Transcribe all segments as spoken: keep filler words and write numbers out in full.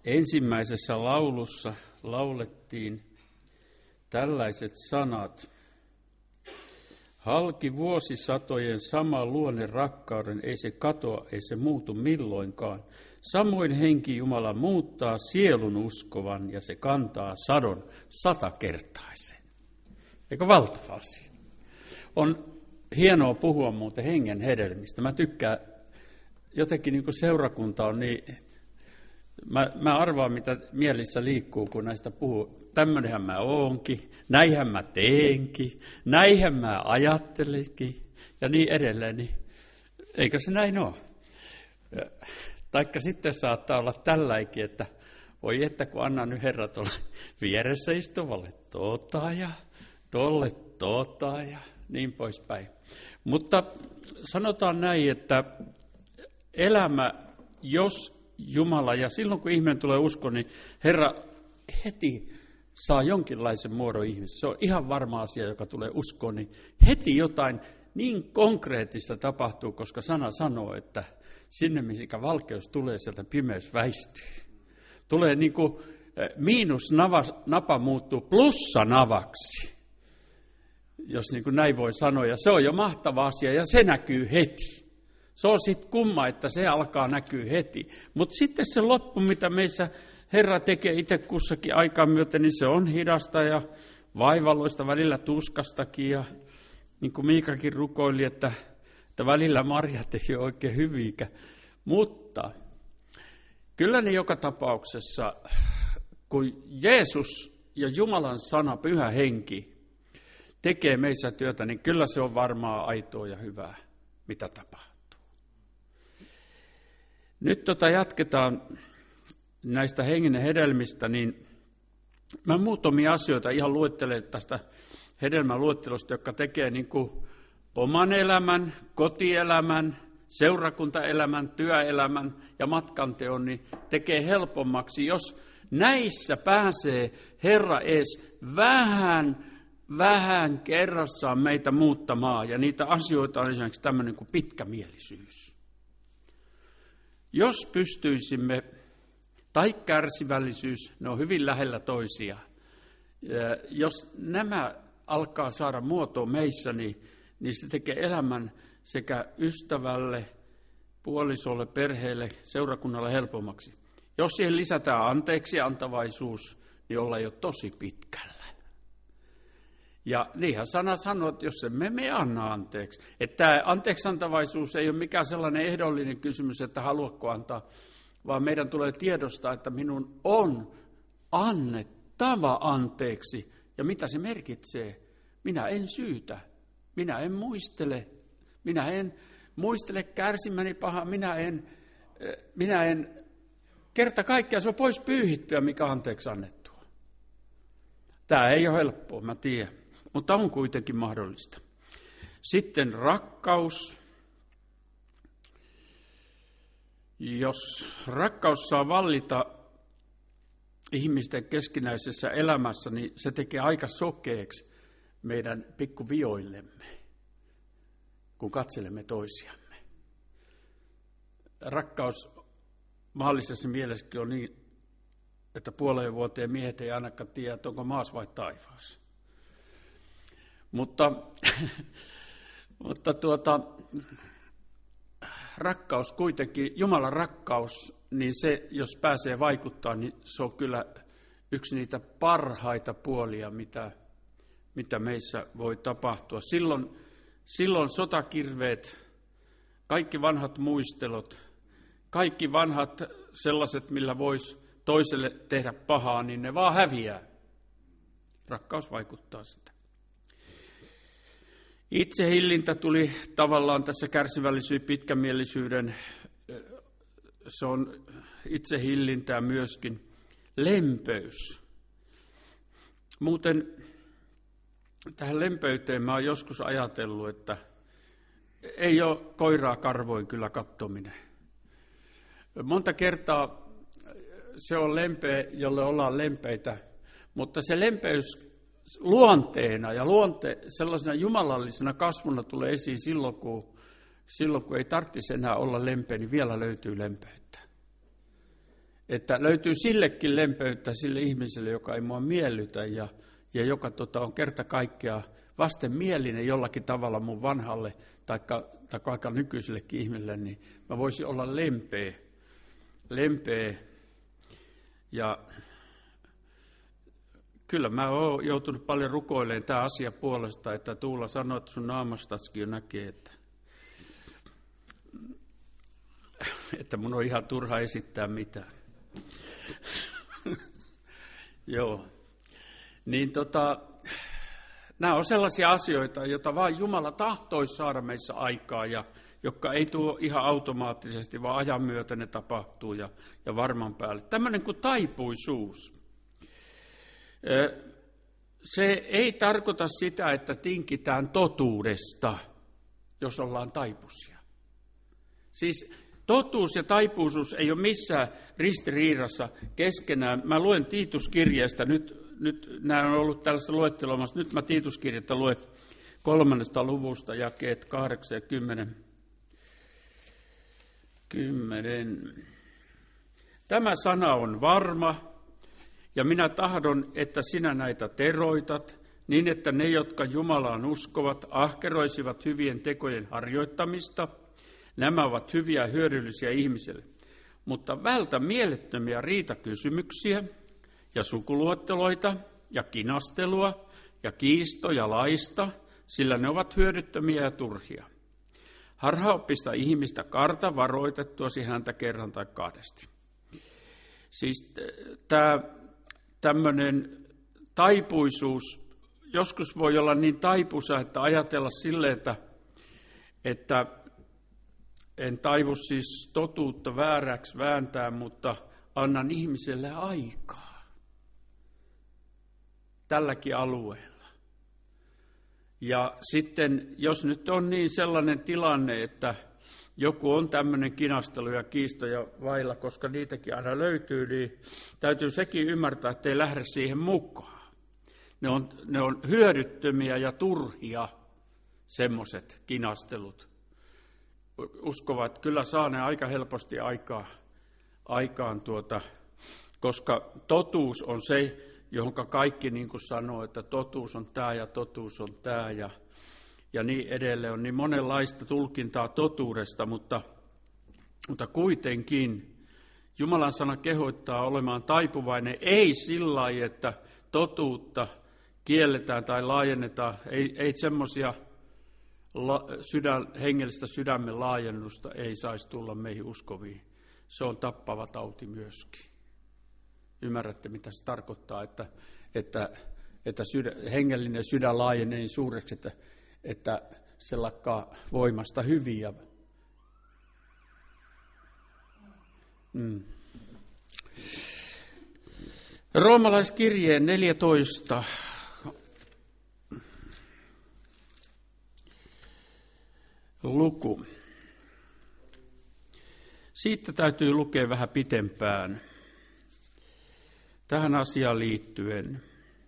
ensimmäisessä laulussa laulettiin tällaiset sanat. Halki vuosisatojen sama luonne rakkauden, ei se katoa, ei se muutu milloinkaan. Samoin henki Jumala muuttaa sielun uskovan ja se kantaa sadon satakertaisen. Eikö valtava asia? On hienoa puhua muuten hengen hedelmistä. Mä tykkään, jotenkin niin kuin seurakunta on niin, mä, mä arvaan mitä mielissä liikkuu, kun näistä puhuu. Tämmöinenhän mä oonkin, näinhän mä teenkin, näinhän mä ajattelenkin ja niin edelleen. Niin, eikö se näin ole? Taikka sitten saattaa olla tälläkin, että voi että kun annan nyt Herra tuolle vieressä istuvalle tota ja tolle tota ja niin poispäin. Mutta sanotaan näin, että elämä, jos Jumala, ja silloin kun ihminen tulee uskoon, niin Herra heti saa jonkinlaisen muodon ihmisessä. Se on ihan varma asia, joka tulee uskoon, niin heti jotain niin konkreettista tapahtuu, koska sana sanoo, että sinne, missä valkeus tulee, sieltä pimeys väistyy. Tulee niin kuin miinusnapa muuttuu plussanavaksi, jos niin kuin näin voi sanoa. Ja se on jo mahtava asia ja se näkyy heti. Se on sitten kumma, että se alkaa näkyä heti. Mutta sitten se loppu, mitä meissä Herra tekee itse kussakin aikaa myöten, niin se on hidasta ja vaivalloista, välillä tuskastakin. Ja niin kuin Miikakin rukoili, että, että välillä marjat ei ole oikein hyviä. Mutta kyllä ne joka tapauksessa, kun Jeesus ja Jumalan sana, Pyhä Henki, tekee meissä työtä, niin kyllä se on varmaa aitoa ja hyvää, mitä tapahtuu. Nyt tota jatketaan näistä hengen hedelmistä, niin mä muutamia asioita ihan luettelen tästä hedelmäluettelosta, joka tekee niin kuin oman elämän, kotielämän, seurakuntaelämän, työelämän ja matkanteon, niin tekee helpommaksi, jos näissä pääsee Herra ees vähän, vähän kerrassaan meitä muuttamaan. Ja niitä asioita on esimerkiksi tämmöinen kuin pitkämielisyys. Jos pystyisimme, tai kärsivällisyys, ne on hyvin lähellä toisia. Jos nämä alkaa saada muotoa meissä, niin, niin se tekee elämän sekä ystävälle, puolisolle, perheelle, seurakunnalle helpommaksi. Jos siihen lisätään anteeksi antavaisuus, niin ollaan jo tosi pitkällä. Ja niinhän sana sanoo, että jos emme me anna anteeksi. Että tämä anteeksiantavaisuus ei ole mikään sellainen ehdollinen kysymys, että haluatko antaa, vaan meidän tulee tiedostaa, että minun on annettava anteeksi. Ja mitä se merkitsee? Minä en syytä, minä en muistele, minä en muistele kärsimäni pahaa, minä en, minä en kerta kaikkiaan, se on pois pyyhittyä, mikä anteeksi annettua. Tämä ei ole helppoa, mä tiedän, mutta on kuitenkin mahdollista. Sitten rakkaus. Jos rakkaus saa vallita ihmisten keskinäisessä elämässä, niin se tekee aika sokeeksi meidän pikkuvioillemme, kun katselemme toisiamme. Rakkaus mahdollisessa mielessäkin on niin, että puoleen vuoteen miehet ei ainakaan tiedä, että onko maas vai taivaassa. Mutta, mutta tuota, rakkaus kuitenkin, Jumalan rakkaus, niin se, jos pääsee vaikuttaa, niin se on kyllä yksi niitä parhaita puolia, mitä, mitä meissä voi tapahtua. Silloin, silloin sotakirveet, kaikki vanhat muistelot, kaikki vanhat sellaiset, millä voisi toiselle tehdä pahaa, niin ne vaan häviää. Rakkaus vaikuttaa sitä. Itsehillintä tuli tavallaan tässä kärsivällisyys, pitkämielisyyden, se on itsehillintää myöskin. Lempöys. Muuten tähän lempöyteen mä oon joskus ajatellut, että ei ole koiraa karvoin kyllä kattominen. Monta kertaa se on lempeä, jolle ollaan lempeitä, mutta se lempeys luonteena ja luonte, sellaisena jumalallisena kasvuna tulee esiin silloin, kun, silloin, kun ei tarvitsisi enää olla lempeä, niin vielä löytyy lempeyttä. että löytyy sillekin lempeyttä sille ihmiselle, joka ei mua miellytä ja, ja joka tota, on kerta kaikkiaan vastenmielinen jollakin tavalla mun vanhalle tai aika nykyisellekin ihmiselle, niin mä voisin olla lempeä. lempeä. Ja kyllä mä oon joutunut paljon rukoilemaan tämä asia puolesta, että Tuula sanoi, että sun naamastaskin jo näkee, että, että mun on ihan turha esittää mitään. Joo. Niin tota, nämä on sellaisia asioita, joita vain Jumala tahtoisi saada meissä aikaa, ja jotka ei tuo ihan automaattisesti, vaan ajan myötä ne tapahtuu ja, ja varman päälle. Tämmöinen kuin taipuisuus. Se ei tarkoita sitä, että tinkitään totuudesta, jos ollaan taipuisia. Siis totuus ja taipuisuus ei ole missään ristiriidassa keskenään. Mä luen Tiituskirjeestä, nyt, nyt nämä on ollut tällaisessa luettelomassa, nyt mä Tiituskirjettä luen kolmannesta luvusta, jakeet kahdeksan ja kymmenen. kymmenen. Tämä sana on varma, ja minä tahdon, että sinä näitä teroitat, niin että ne, jotka Jumalaan uskovat, ahkeroisivat hyvien tekojen harjoittamista. Nämä ovat hyviä ja hyödyllisiä ihmisille. Mutta vältä mielettömiä riitakysymyksiä ja sukuluetteloita ja kinastelua ja kiistoja laista, sillä ne ovat hyödyttömiä ja turhia. Harhaoppista ihmistä karta varoitettuasi häntä kerran tai kahdesti. Siis tämä tämmöinen taipuisuus, joskus voi olla niin taipuisa, että ajatella sille, että, että en taivu siis totuutta vääräksi vääntää, mutta annan ihmiselle aikaa tälläkin alueella. Ja sitten, jos nyt on niin sellainen tilanne, että joku on tämmöinen kinastelu ja kiistoja vailla, koska niitäkin aina löytyy, niin täytyy sekin ymmärtää, että ei lähde siihen mukaan. Ne on, ne on hyödyttömiä ja turhia, semmoiset kinastelut. Uskovat, kyllä saa ne aika helposti aikaa, aikaan, tuota, koska totuus on se, johon kaikki niin kuin sanoo, että totuus on tämä ja totuus on tämä ja, ja niin edelleen. On niin monenlaista tulkintaa totuudesta, mutta, mutta kuitenkin Jumalan sana kehoittaa olemaan taipuvainen, ei sillä lailla, että totuutta kielletään tai laajennetaan, ei, ei semmoisia la, sydän, hengellistä sydämen laajennusta ei saisi tulla meihin uskoviin. Se on tappava tauti myöskin. Ymmärrätte, mitä se tarkoittaa, että, että, että sydä, hengellinen sydän laajenee niin suureksi, että, että se lakkaa voimasta hyviä. Mm. Roomalaiskirjeen neljätoista. Luku. Siitä täytyy lukea vähän pitempään. Tähän asiaan liittyen.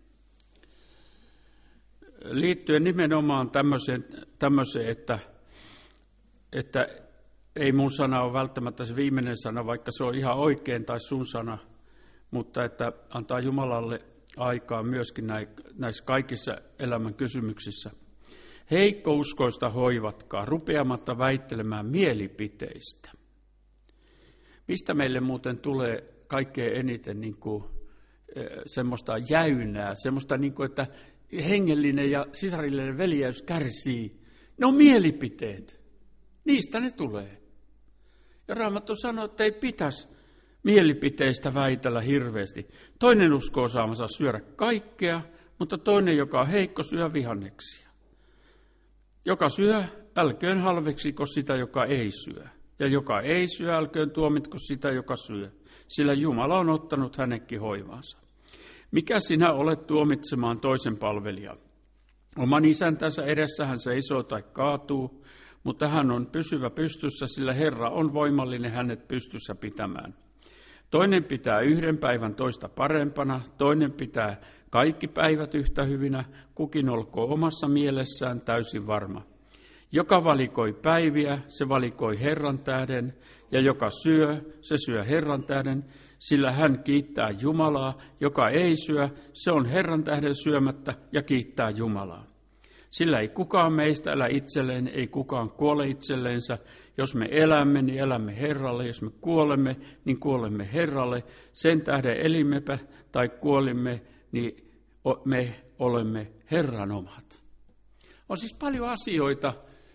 Liittyen nimenomaan tämmöiseen, tämmöiseen että, että ei mun sana ole välttämättä se viimeinen sana, vaikka se on ihan oikein, tai sun sana, mutta että antaa Jumalalle aikaa myöskin näissä kaikissa elämän kysymyksissä. Heikkouskoista hoivatkaa, rupeamatta väittelemään mielipiteistä. Mistä meille muuten tulee kaikkein eniten niin kuin, semmoista jäynää, semmoista, niin kuin, että hengellinen ja sisarillinen veljeys kärsii? Ne on mielipiteet. Niistä ne tulee. Ja Raamattu sanoo, että ei pitäisi mielipiteistä väitellä hirveästi. Toinen uskoo saamansa syödä kaikkea, mutta toinen, joka on heikko, syö vihanneksia. Joka syö, älköön halveksiko sitä, joka ei syö. Ja joka ei syö, älköön tuomitko sitä, joka syö. Sillä Jumala on ottanut hänetkin hoivaansa. Mikä sinä olet tuomitsemaan toisen palvelijan? Oman isäntänsä edessä hän seisoo tai kaatuu, mutta hän on pysyvä pystyssä, sillä Herra on voimallinen hänet pystyssä pitämään. Toinen pitää yhden päivän toista parempana, toinen pitää kaikki päivät yhtä hyvinä, kukin olkoon omassa mielessään täysin varma. Joka valikoi päiviä, se valikoi Herran tähden, ja joka syö, se syö Herran tähden, sillä hän kiittää Jumalaa, joka ei syö, se on Herran tähden syömättä ja kiittää Jumalaa. Sillä ei kukaan meistä elä itselleen, ei kukaan kuole itselleensä. Jos me elämme, niin elämme Herralle. Jos me kuolemme, niin kuolemme Herralle. Sen tähden elimmepä tai kuolimme, niin me olemme Herran omat. On siis paljon asioita,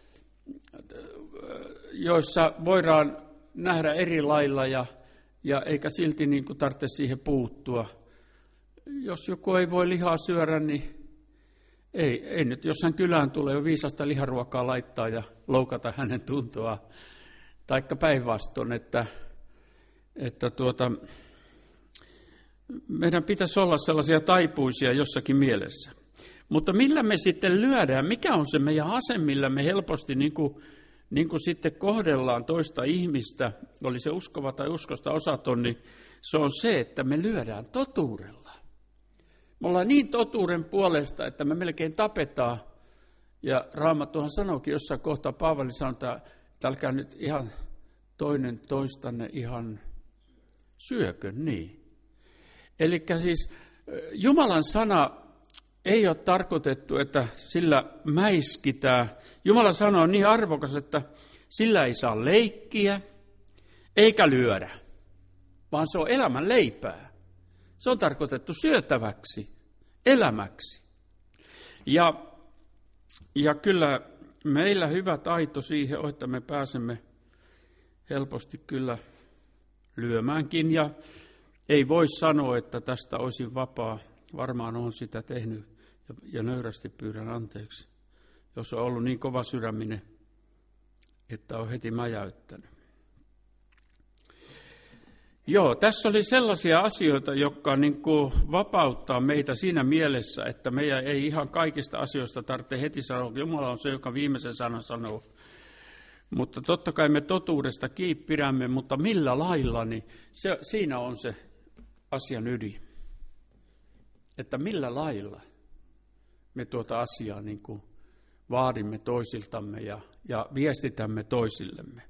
joissa voidaan nähdä eri lailla ja, ja eikä silti niin kuin tarvitse siihen puuttua. Jos joku ei voi lihaa syödä, niin ei, ei nyt, jos hän kylään tulee jo viisasta liharuokaa laittaa ja loukata hänen tuntoa. Taikka päinvastoin, että, että tuota, meidän pitäisi olla sellaisia taipuisia jossakin mielessä. Mutta millä me sitten lyödään, mikä on se meidän ase, millä me helposti niin kuin, niin kuin sitten kohdellaan toista ihmistä, oli se uskova tai uskosta osaton, niin se on se, että me lyödään totuudella. Me ollaan niin totuuden puolesta, että me melkein tapetaan. Ja Raamattuhan sanookin jossain kohtaa, Paavali sanoo, että älkää nyt ihan toinen toistanne ihan syökö, niin. Eli siis Jumalan sana ei ole tarkoitettu, että sillä mäiskitään. Jumalan sana on niin arvokas, että sillä ei saa leikkiä eikä lyödä, vaan se on elämän leipää. Se on tarkoitettu syötäväksi, elämäksi. Ja, ja kyllä meillä hyvä taito siihen on, että me pääsemme helposti kyllä lyömäänkin. Ja ei voi sanoa, että tästä olisin vapaa. Varmaan on sitä tehnyt ja, ja nöyrästi pyydän anteeksi, jos on ollut niin kova sydäminen, että on heti mäjäyttänyt. Joo, tässä oli sellaisia asioita, jotka niin kuin vapauttaa meitä siinä mielessä, että meidän ei ihan kaikista asioista tarvitse heti sanoa, Jumala on se, joka viimeisen sanan sanoo. Mutta totta kai me totuudesta kiinni pidämme, mutta millä lailla, niin se, siinä on se asian ydin. Että millä lailla me tuota asiaa niin kuin vaadimme toisiltamme ja, ja viestitämme toisillemme.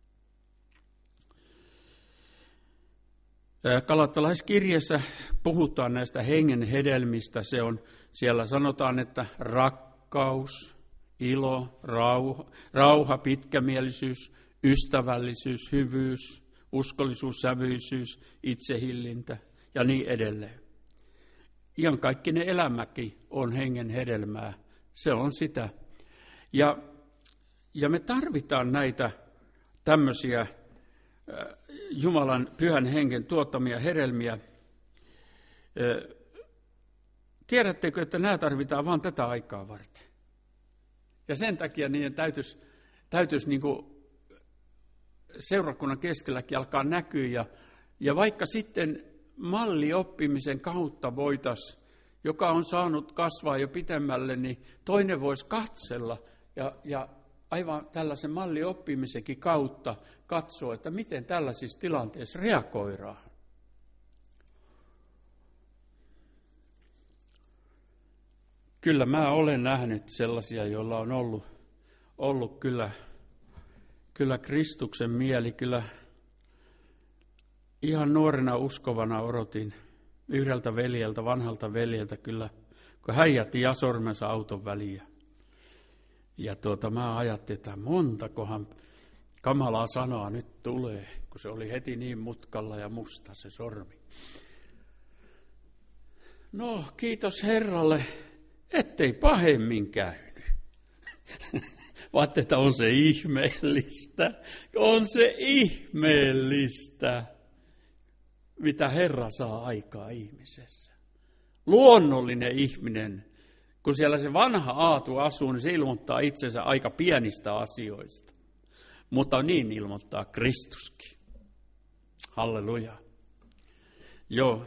Galattalaiskirjeessä puhutaan näistä hengen hedelmistä. Se on, siellä sanotaan, että rakkaus, ilo, rauha, rauha, pitkämielisyys, ystävällisyys, hyvyys, uskollisuus, sävyisyys, itsehillintä ja niin edelleen. Ihan kaikki ne elämäkin on hengen hedelmää. Se on sitä. Ja, ja me tarvitaan näitä tämmöisiä Jumalan pyhän hengen tuottamia hedelmiä. Tiedättekö, että nämä tarvitaan vain tätä aikaa varten? Ja sen takia niiden täytyisi, täytyisi niin kuin seurakunnan keskelläkin alkaa näkyä. Ja, ja vaikka sitten mallioppimisen kautta voitaisiin, joka on saanut kasvaa jo pitemmälle, niin toinen voisi katsella ja, ja aivan tällaisen mallioppimisenkin kautta katsoa, että miten tällaisissa tilanteissa reagoidaan. Kyllä mä olen nähnyt sellaisia, joilla on ollut, ollut kyllä, kyllä Kristuksen mieli. Kyllä ihan nuorena uskovana odotin yhdeltä veljeltä, vanhalta veljeltä kyllä, kun hän jätti jasormensa auton väliin. Ja tuota, mä ajattelin, että montakohan kamalaa sanaa nyt tulee, kun se oli heti niin mutkalla ja musta se sormi. No, kiitos Herralle, ettei pahemmin käynyt. Vaatte, että on se ihmeellistä, on se ihmeellistä, mitä Herra saa aikaa ihmisessä. Luonnollinen ihminen, kun siellä se vanha aatu asuu, niin se ilmoittaa itsensä aika pienistä asioista. Mutta niin ilmoittaa Kristuskin. Halleluja. Joo.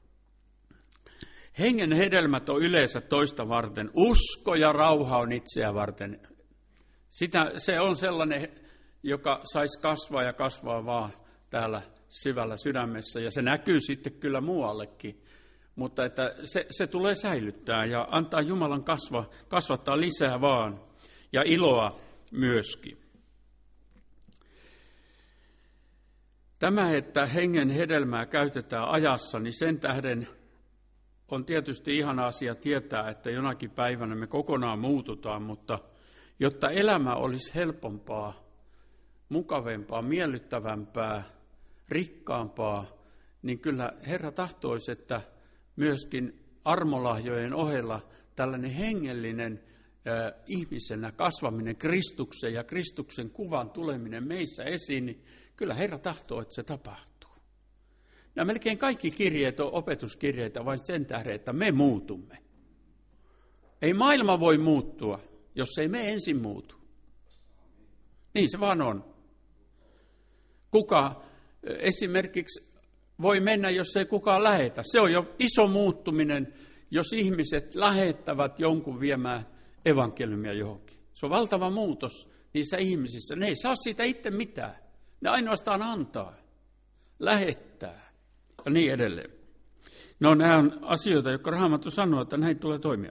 Hengen hedelmät on yleensä toista varten. Usko ja rauha on itseä varten. Sitä, se on sellainen, joka saisi kasvaa ja kasvaa vaan täällä syvällä sydämessä. Ja se näkyy sitten kyllä muuallekin. Mutta että se, se tulee säilyttää ja antaa Jumalan kasva, kasvattaa lisää vaan. Ja iloa myöskin. Tämä, että hengen hedelmää käytetään ajassa, niin sen tähden on tietysti ihana asia tietää, että jonakin päivänä me kokonaan muututaan, mutta jotta elämä olisi helpompaa, mukavempaa, miellyttävämpää, rikkaampaa, niin kyllä Herra tahtoisi, että myöskin armolahjojen ohella tällainen hengellinen äh, ihmisenä kasvaminen Kristuksen ja Kristuksen kuvan tuleminen meissä esiin, niin kyllä Herra tahtoo, että se tapahtuu. Nämä melkein kaikki kirjeet on opetuskirjeitä vain sen tähden, että me muutumme. Ei maailma voi muuttua, jos ei me ensin muutu. Niin se vaan on. Kuka esimerkiksi voi mennä, jos ei kukaan lähetä. Se on jo iso muuttuminen, jos ihmiset lähettävät jonkun viemään evankeliumia johonkin. Se on valtava muutos niissä ihmisissä. Ne ei saa siitä itse mitään. Ne ainoastaan antaa, lähettää ja niin edelleen. No nämä on asioita, jotka Raamattu sanoo, että näin tulee toimia.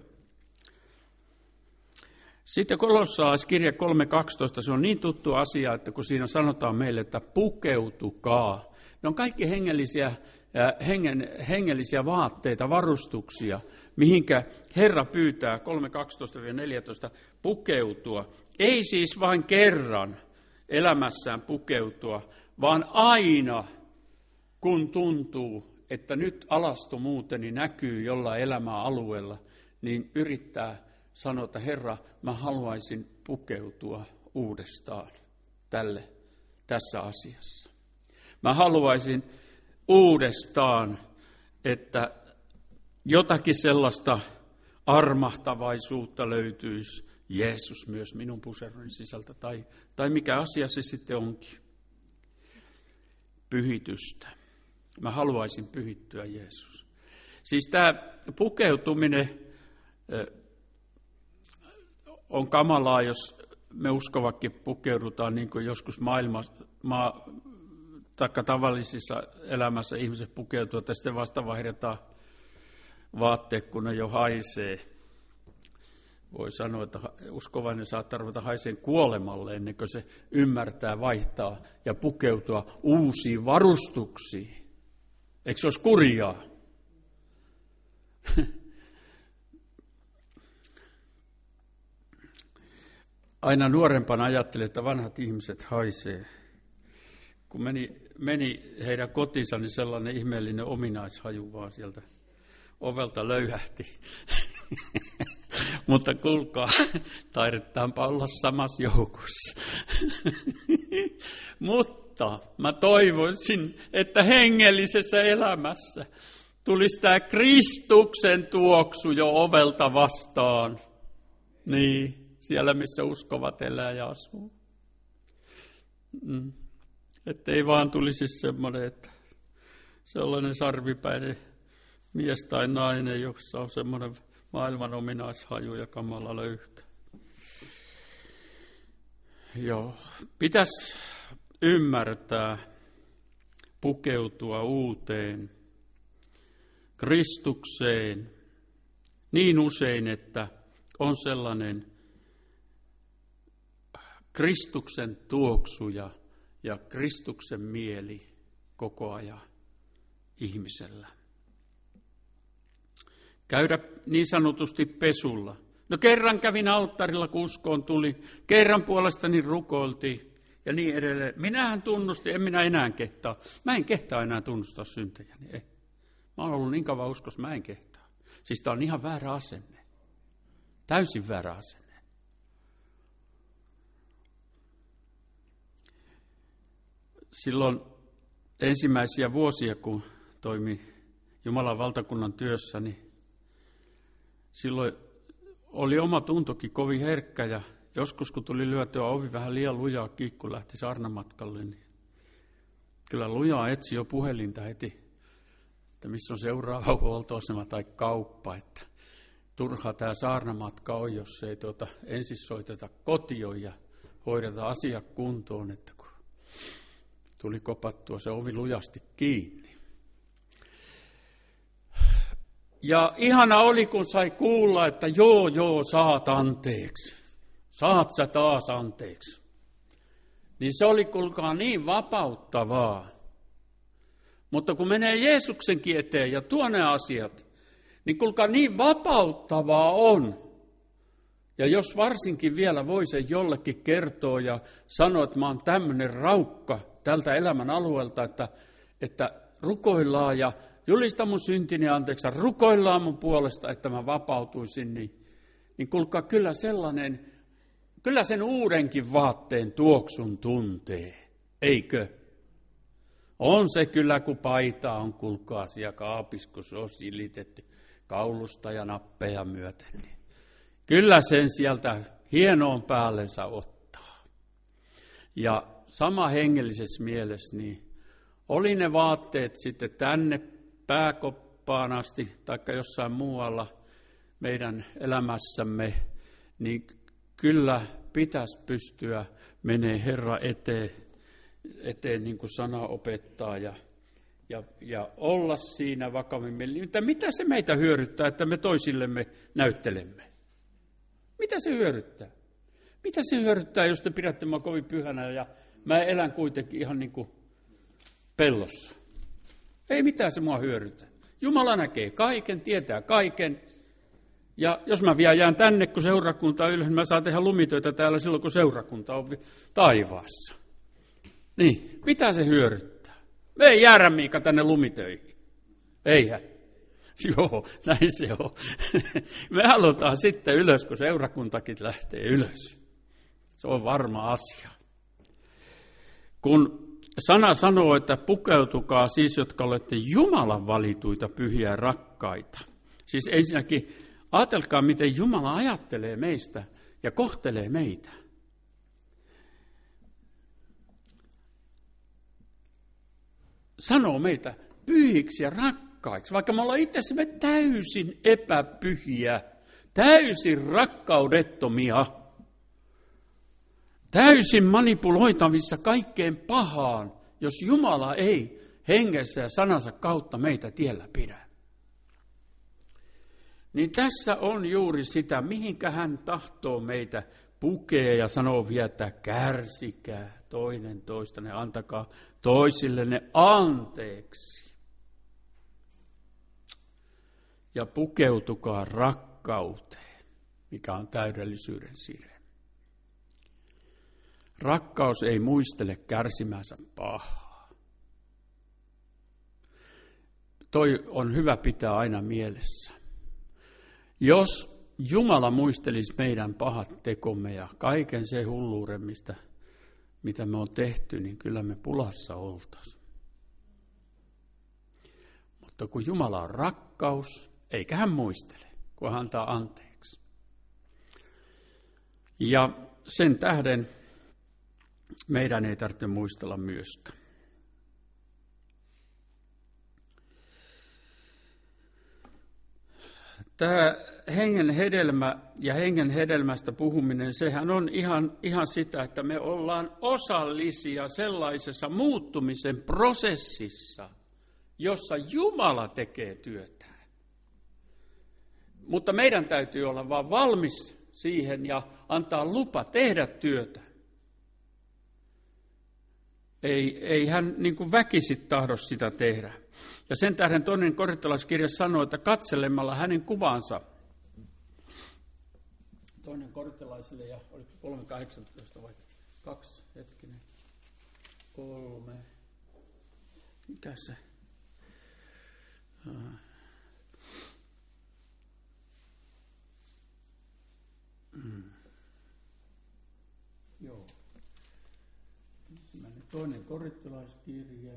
Sitten Kolossalaiskirja kolme kaksitoista, se on niin tuttu asia, että kun siinä sanotaan meille, että pukeutukaa. Ne on kaikki hengellisiä, hengen, hengellisiä vaatteita, varustuksia, mihinkä Herra pyytää kolme kaksitoista neljätoista pukeutua. Ei siis vain kerran elämässään pukeutua, vaan aina kun tuntuu, että nyt alastomuuteni näkyy jollain elämäalueella, niin yrittää sanoa, että Herra, mä haluaisin pukeutua uudestaan tälle, tässä asiassa. Mä haluaisin uudestaan, että jotakin sellaista armahtavaisuutta löytyisi Jeesus myös minun puseroni sisältä, tai, tai mikä asia se sitten onkin. Pyhitystä. Mä haluaisin pyhittyä Jeesus. Siis tämä pukeutuminen on kamalaa, jos me uskovakin pukeudutaan niin kuin joskus maailmassa, maa, taikka tavallisissa elämässä ihmiset pukeutuu, että sitten vasta vaihdetaan vaatteet, kun ne jo haisee. Voi sanoa, että uskovainen saattaa ruveta haiseen kuolemalle ennen kuin se ymmärtää vaihtaa ja pukeutua uusiin varustuksiin. Eikö se olisi kurjaa? Aina nuorempana ajattelin, että vanhat ihmiset haisee. Kun meni, meni heidän kotinsa, niin sellainen ihmeellinen ominaishaju vaan sieltä ovelta löyhähti. Mutta kuulkaa, taidetaanpa olla samassa joukossa. Mutta mä toivoisin, että hengellisessä elämässä tulisi tämä Kristuksen tuoksu jo ovelta vastaan. Niin, siellä missä uskovat elää ja asuu. Mm. Että ei vaan tulisi semmoinen, että sellainen sarvipäinen mies tai nainen, jossa on semmoinen maailman ominaishaju ja kamala löyhkä. Joo, pitäisi ymmärtää, pukeutua uuteen, Kristukseen, niin usein, että on sellainen Kristuksen tuoksu ja, ja Kristuksen mieli koko ajan ihmisellä. Käydä niin sanotusti pesulla. No kerran kävin alttarilla, kun uskoon tuli. Kerran puolestani rukoiltiin ja niin edelleen. Minähän tunnustin, en minä enää kehtaa. Mä en kehtaa enää tunnustaa syntejäni. Ei. Mä oon ollut niin kauan uskossa, mä en kehtaa. Siis tää on ihan väärä asenne. Täysin väärä asenne. Silloin ensimmäisiä vuosia, kun toimi Jumalan valtakunnan työssä, niin silloin oli oma tuntokin kovin herkkä ja joskus kun tuli lyötyä ovi vähän liian lujaa kiinni, kun lähti saarnamatkalle, niin kyllä lujaa etsi jo puhelinta heti, että missä on seuraava huoltoasema tai kauppa, että turha tämä saarnamatka on, jos ei tuota ensin soiteta kotiin ja hoideta asia kuntoon, että kun tuli kopattua se ovi lujasti kiinni. Ja ihana oli, kun sai kuulla, että joo, joo, saat anteeksi. Saat sä taas anteeksi. Niin se oli, kuulkaa, niin vapauttavaa. Mutta kun menee Jeesuksenkin eteen ja tuo ne asiat, niin kuulkaa niin vapauttavaa on. Ja jos varsinkin vielä voi sen jollekin kertoa ja sanoa, että mä oon tämmöinen raukka tältä elämän alueelta, että, että rukoillaan ja julista mun syntini anteeksi, rukoillaan mun puolesta, että mä vapautuisin, niin, niin kuulkaa kyllä sellainen, kyllä sen uudenkin vaatteen tuoksun tuntee, eikö? On se kyllä, kun paita on kuulkaa siellä kaapissa, kun se on silitetty kaulusta ja nappeja myöten, niin kyllä sen sieltä hienoon päällensä ottaa. Ja sama hengellisessä mielessä, niin oli ne vaatteet sitten tänne pääkoppaan asti, tai jossain muualla meidän elämässämme, niin kyllä pitäisi pystyä menee Herra eteen, eteen niin kuin sana opettaa, ja, ja, ja olla siinä vakavimmin. Mitä se meitä hyödyttää, että me toisillemme näyttelemme? Mitä se hyödyttää? Mitä se hyödyttää, jos te pidätte minua kovin pyhänä ja mä elän kuitenkin ihan niin kuin pellossa? Ei mitään se mua hyödytä. Jumala näkee kaiken, tietää kaiken. Ja jos mä vielä jään tänne, kun seurakunta on ylös, niin mä saan tehdä lumitöitä täällä silloin, kun seurakunta on taivaassa. Niin, mitä se hyödyttää? Me ei jäädä Miika tänne lumitöihin. Eihän. Joo, näin se on. Me halutaan sitten ylös, kun seurakuntakin lähtee ylös. Se on varma asia. Kun sana sanoo, että pukeutukaa siis, jotka olette Jumalan valituita, pyhiä ja rakkaita. Siis ensinnäkin ajatelkaa, miten Jumala ajattelee meistä ja kohtelee meitä. Sanoo meitä pyhiksi ja rakkaiksi, vaikka me ollaan itsessämme täysin epäpyhiä, täysin rakkaudettomia, täysin manipuloitavissa kaikkeen pahaan, jos Jumala ei hengessä ja sanansa kautta meitä tiellä pidä. Niin tässä on juuri sitä, mihinkä hän tahtoo meitä pukea ja sanoo vielä, että kärsikää toinen toistanne, antakaa toisillenne anteeksi. Ja pukeutukaa rakkauteen, mikä on täydellisyyden sire. Rakkaus ei muistele kärsimänsä pahaa. Toi on hyvä pitää aina mielessä. Jos Jumala muistelisi meidän pahat tekomme ja kaiken se hulluuden, mistä, mitä me on tehty, niin kyllä me pulassa oltaisiin. Mutta kun Jumala on rakkaus, eikä hän muistele, kun hän antaa anteeksi. Ja sen tähden meidän ei tarvitse muistella myöskään. Tämä hengen hedelmä ja hengen hedelmästä puhuminen, sehän on ihan, ihan sitä, että me ollaan osallisia sellaisessa muuttumisen prosessissa, jossa Jumala tekee työtään. Mutta meidän täytyy olla vaan valmis siihen ja antaa lupa tehdä työtä. Ei, ei hän niin kuin väkisit tahdo sitä tehdä. Ja sen tähden toinen korintolaiskirja sanoo, että katselemalla hänen kuvansa. Toinen korintolaisille ja oliko kolme kahdeksantoista vai kaksi hetkinen. Kolme. Mikä se? Uh. Mm. Joo. Ensimmäinen, toinen korintolaiskirja.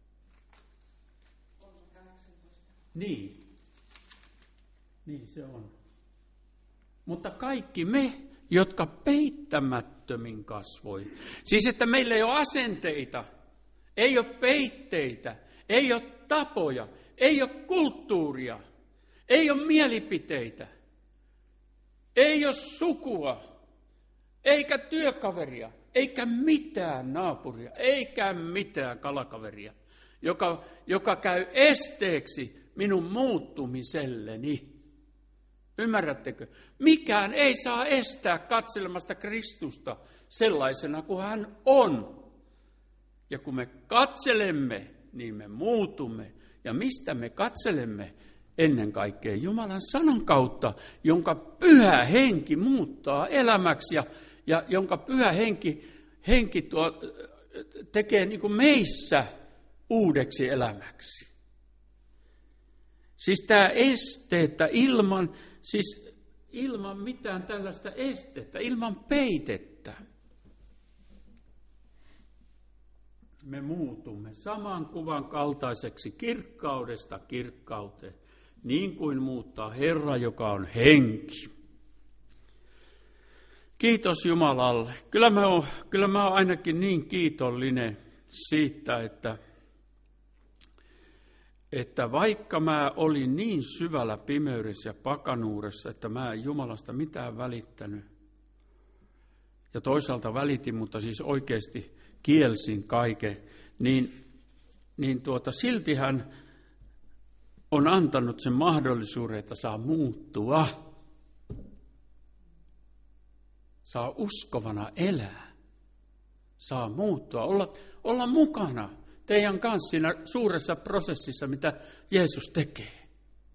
Niin. Niin se on. Mutta kaikki me, jotka peittämättömin kasvoi. Siis että meillä ei ole asenteita, ei ole peitteitä, ei ole tapoja, ei ole kulttuuria, ei ole mielipiteitä, ei ole sukua, eikä työkaveria, eikä mitään naapuria, eikä mitään kalakaveria, joka, joka käy esteeksi minun muuttumiselleni. Ymmärrättekö? Mikään ei saa estää katselemasta Kristusta sellaisena kuin hän on. Ja kun me katselemme, niin me muutumme. Ja mistä me katselemme? Ennen kaikkea Jumalan sanan kautta, jonka pyhä henki muuttaa elämäksi ja, ja jonka pyhä henki, henki tuo, tekee niin kuin meissä uudeksi elämäksi. Siis tämä esteettä ilman, siis ilman mitään tällaista estettä, ilman peitettä. Me muutumme saman kuvan kaltaiseksi kirkkaudesta kirkkauteen, niin kuin muuttaa Herra, joka on henki. Kiitos Jumalalle. Kyllä mä oon, kyllä mä oon ainakin niin kiitollinen siitä, että, että vaikka mä olin niin syvällä pimeydessä ja pakanuudessa, että mä en Jumalasta mitään välittänyt, ja toisaalta välitin, mutta siis oikeasti kielsin kaiken, niin, niin tuota, silti hän on antanut sen mahdollisuuden, että saa muuttua. Saa uskovana elää. Saa muuttua, olla, olla mukana teidän kanssa siinä suuressa prosessissa, mitä Jeesus tekee.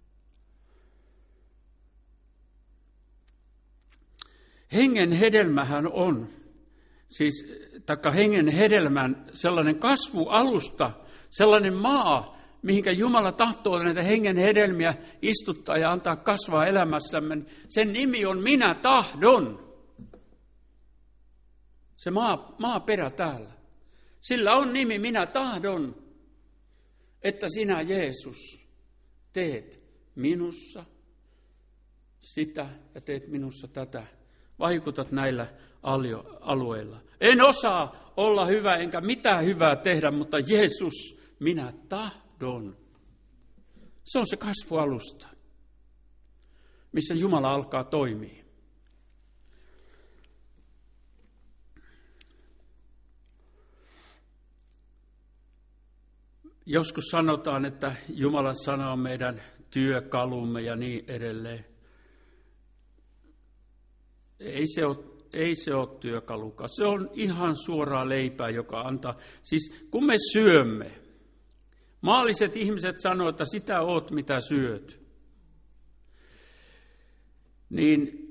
Hengen hedelmähän on, siis taikka hengen hedelmän sellainen kasvualusta, sellainen maa, mihinkä Jumala tahtoo näitä hengen hedelmiä istuttaa ja antaa kasvaa elämässämme. Sen nimi on minä tahdon. Se maa, maaperä täällä. Sillä on nimi minä tahdon, että sinä Jeesus teet minussa sitä ja teet minussa tätä. Vaikutat näillä alueilla. En osaa olla hyvä enkä mitään hyvää tehdä, mutta Jeesus, minä tahdon. Se on se kasvualusta, missä Jumala alkaa toimia. Joskus sanotaan, että Jumalan sana on meidän työkalumme ja niin edelleen. Ei se ole, ei se ole työkaluka. Se on ihan suoraa leipää, joka antaa. Siis kun me syömme, maalliset ihmiset sanoo, että sitä oot mitä syöt. Niin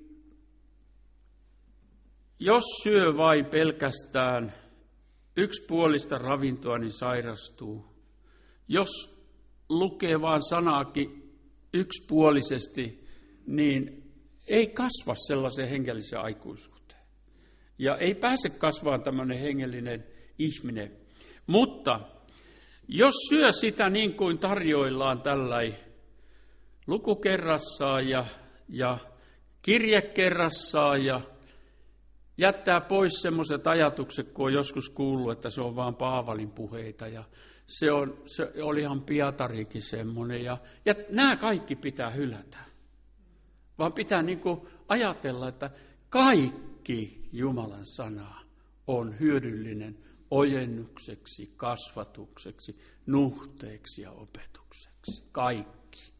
jos syö vain pelkästään yksipuolista ravintoa, niin sairastuu. Jos lukee vaan sanaakin yksipuolisesti, niin ei kasva sellaiseen hengelliseen aikuisuuteen. Ja ei pääse kasvamaan tämmöinen hengellinen ihminen. Mutta jos syö sitä niin kuin tarjoillaan tällainen lukukerrassaan ja, ja kirjekerrassaan ja jättää pois semmoiset ajatukset, kun on joskus kuullut, että se on vaan Paavalin puheita ja se, on, se oli ihan Pietarikin semmoinen. Ja, ja nämä kaikki pitää hylätä. Vaan pitää niin kuin ajatella, että kaikki Jumalan sana on hyödyllinen ojennukseksi, kasvatukseksi, nuhteeksi ja opetukseksi. Kaikki.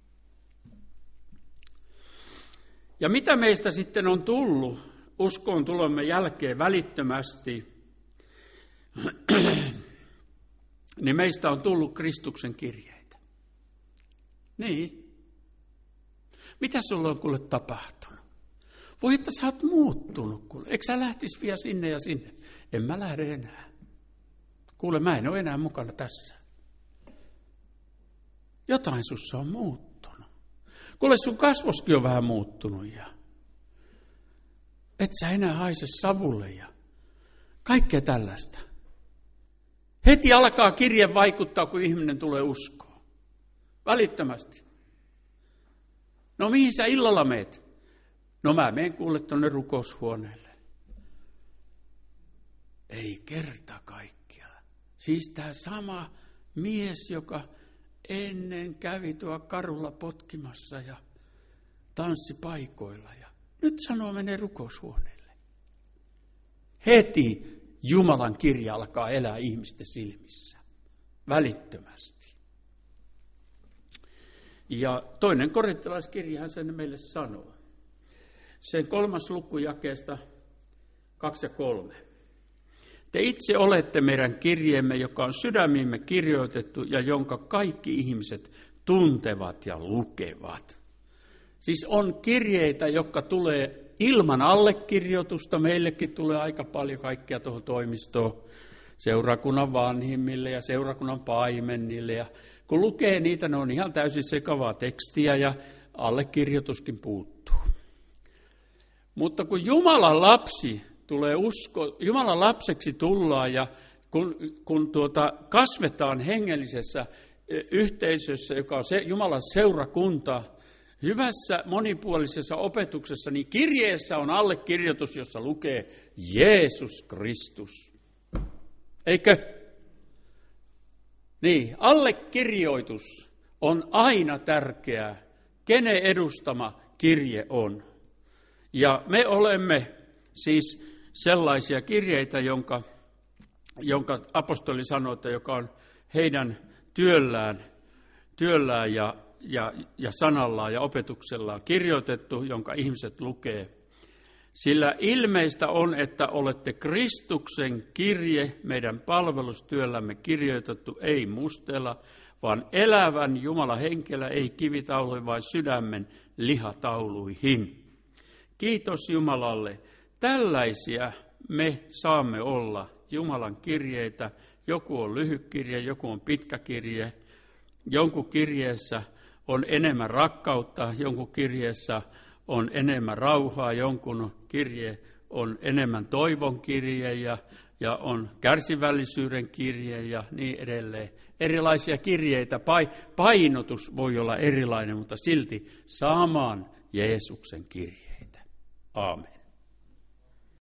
Ja mitä meistä sitten on tullut uskoon tulomme jälkeen välittömästi, niin meistä on tullut Kristuksen kirjeitä. Niin. Mitä sulla on kuule tapahtunut? Voi, että sä oot muuttunut kuule. Eikö sä lähtisi vielä sinne ja sinne? En mä lähde enää. Kuule, mä en ole enää mukana tässä. Jotain sussa on muuttunut. Kuule, sun kasvoskin on vähän muuttunut ja et sä enää haise savulle ja kaikkea tällaista. Heti alkaa kirje vaikuttaa, kun ihminen tulee uskoon. Välittömästi. No mihin sä illalla meet? No mä menen kuule tuonne rukoushuoneelle. Ei kerta kaikkiaan. Siis tämä sama mies, joka ennen kävi tuo karulla potkimassa ja tanssi paikoilla. Ja nyt sanoo menee rukoushuoneelle. Heti Jumalan kirja alkaa elää ihmisten silmissä. Välittömästi. Ja toinen korintolaiskirjahan sen meille sanoo. Sen kolmas luku jakeesta kaksi ja kolme. Te itse olette meidän kirjeemme, joka on sydämiimme kirjoitettu ja jonka kaikki ihmiset tuntevat ja lukevat. Siis on kirjeitä, jotka tulee ilman allekirjoitusta. Meillekin tulee aika paljon kaikkea tuohon toimistoon, seurakunnan vanhimmille ja seurakunnan paimenille. Ja kun lukee niitä, ne on ihan täysin sekavaa tekstiä ja allekirjoituskin puuttuu. Mutta kun Jumalan lapsi tulee usko, Jumalan lapseksi tullaan ja kun, kun tuota, kasvetaan hengellisessä yhteisössä, joka on se Jumalan seurakunta, hyvässä monipuolisessa opetuksessa, niin kirjeessä on allekirjoitus, jossa lukee Jeesus Kristus. Eikö? Niin, allekirjoitus on aina tärkeää, kenen edustama kirje on. Ja me olemme siis sellaisia kirjeitä, jonka, jonka apostoli sanoi, että joka on heidän työllään, työllään ja, ja, ja sanallaan ja opetuksellaan kirjoitettu, jonka ihmiset lukee. Sillä ilmeistä on, että olette Kristuksen kirje meidän palvelustyöllämme kirjoitettu, ei mustella, vaan elävän Jumalan henkellä, ei kivitauluihin, vaan sydämen lihatauluihin. Kiitos Jumalalle. Tällaisia me saamme olla, Jumalan kirjeitä. Joku on lyhyt kirje, joku on pitkä kirje. Jonkun kirjeessä on enemmän rakkautta, jonkun kirjeessä on enemmän rauhaa, jonkun kirje on enemmän toivon kirje ja, ja on kärsivällisyyden kirje ja niin edelleen. Erilaisia kirjeitä, painotus voi olla erilainen, mutta silti saamaan Jeesuksen kirjeitä. Aamen.